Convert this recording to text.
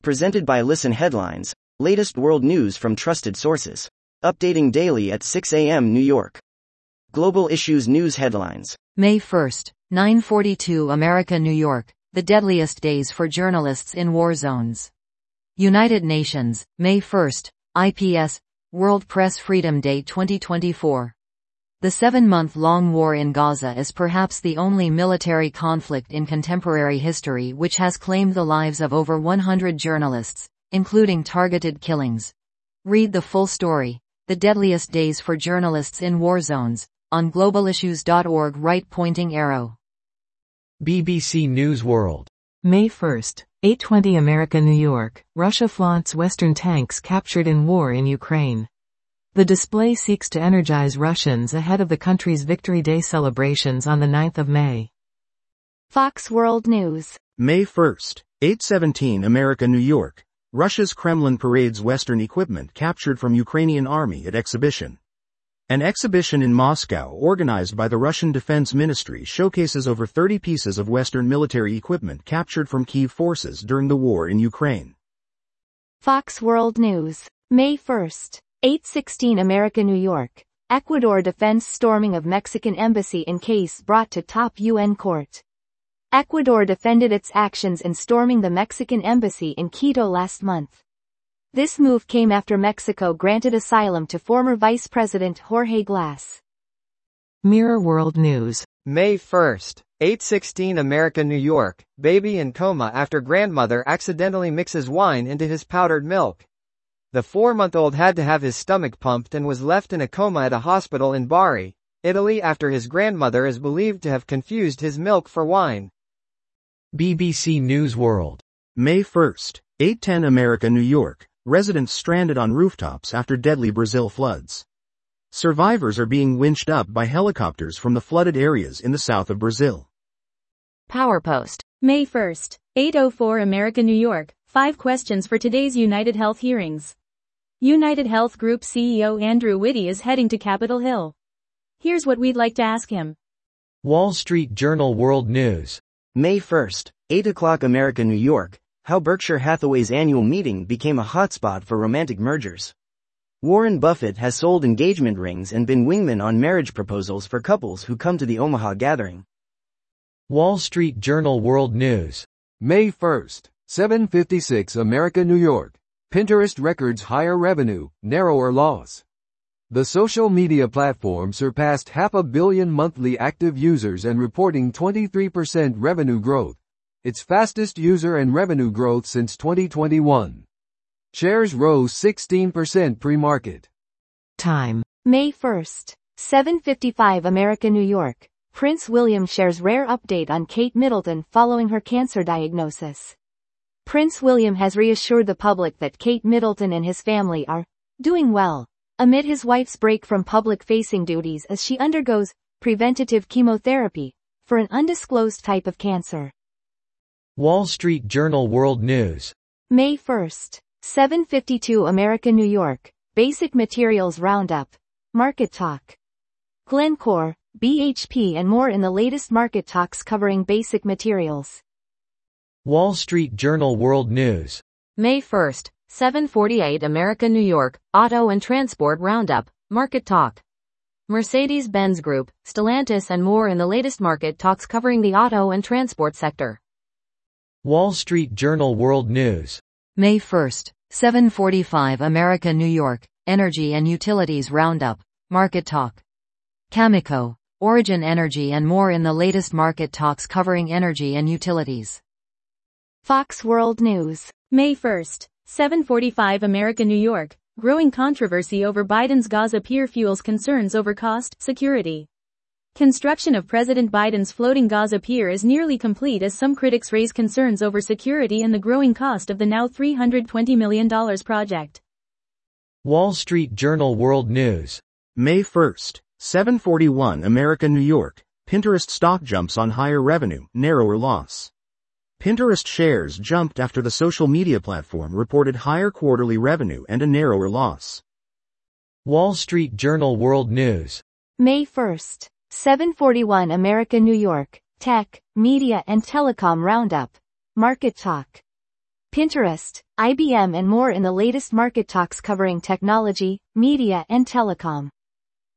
Presented by Listen Headlines, latest world news from trusted sources. Updating daily at 6 a.m. New York. Global Issues News Headlines. May 1st, 9:42 America, New York, the deadliest days for journalists in war zones. United Nations, May 1st, IPS, World Press Freedom Day 2024. The 7-month-long war in Gaza is perhaps the only military conflict in contemporary history which has claimed the lives of over 100 journalists, including targeted killings. Read the full story, The Deadliest Days for Journalists in War Zones, on globalissues.org. Right pointing arrow. BBC News World. May 1st, 8:20 America, New York, Russia flaunts Western tanks captured in war in Ukraine. The display seeks to energize Russians ahead of the country's Victory Day celebrations on the 9th of May. Fox World News. May 1st, 8:17 America, New York, Russia's Kremlin parades Western equipment captured from Ukrainian army at exhibition. An exhibition in Moscow organized by the Russian Defense Ministry showcases over 30 pieces of Western military equipment captured from Kyiv forces during the war in Ukraine. Fox World News. May 1st, 8:16 America, New York, Ecuador defends storming of Mexican embassy in case brought to top UN court. Ecuador defended its actions in storming the Mexican embassy in Quito last month. This move came after Mexico granted asylum to former Vice President Jorge Glass. Mirror World News. May 1st, 8:16 America, New York, baby in coma after grandmother accidentally mixes wine into his powdered milk. The 4-month-old had to have his stomach pumped and was left in a coma at a hospital in Bari, Italy after his grandmother is believed to have confused his milk for wine. BBC News World. May 1st, 8:10 America, New York, residents stranded on rooftops after deadly Brazil floods. Survivors are being winched up by helicopters from the flooded areas in the south of Brazil. PowerPost. May 1st, 8:04 America, New York, 5 questions for today's United Health hearings. United Health Group CEO Andrew Whitty is heading to Capitol Hill. Here's what we'd like to ask him. Wall Street Journal World News. May 1st, 8 o'clock America, New York, how Berkshire Hathaway's annual meeting became a hotspot for romantic mergers. Warren Buffett has sold engagement rings and been wingman on marriage proposals for couples who come to the Omaha gathering. Wall Street Journal World News. May 1st, 7:56 America, New York, Pinterest records higher revenue, narrower loss. The social media platform surpassed 500 million monthly active users and reporting 23% revenue growth, its fastest user and revenue growth since 2021. Shares rose 16% pre-market. Time. May 1st, 7:55 America, New York, Prince William shares rare update on Kate Middleton following her cancer diagnosis. Prince William has reassured the public that Kate Middleton and his family are doing well, amid his wife's break from public-facing duties as she undergoes preventative chemotherapy for an undisclosed type of cancer. Wall Street Journal World News. May 1st, 7:52 America, New York, Basic Materials Roundup, Market Talk. Glencore, BHP and more in the latest market talks covering basic materials. Wall Street Journal World News. May 1st, 7:48 America, New York, Auto and Transport Roundup, Market Talk. Mercedes-Benz Group, Stellantis and more in the latest market talks covering the auto and transport sector. Wall Street Journal World News. May 1st, 7:45 America, New York, Energy and Utilities Roundup, Market Talk. Cameco, Origin Energy and more in the latest market talks covering energy and utilities. Fox World News. May 1st, 7:45 America, New York, growing controversy over Biden's Gaza pier fuels concerns over cost, security. Construction of President Biden's floating Gaza pier is nearly complete as some critics raise concerns over security and the growing cost of the now $320 million project. Wall Street Journal World News. May 1st, 7:41 America, New York, Pinterest stock jumps on higher revenue, narrower loss. Pinterest shares jumped after the social media platform reported higher quarterly revenue and a narrower loss. Wall Street Journal World News. May 1st, 7:41 America, New York, Tech, Media and Telecom Roundup, Market Talk. Pinterest, IBM and more in the latest market talks covering technology, media and telecom.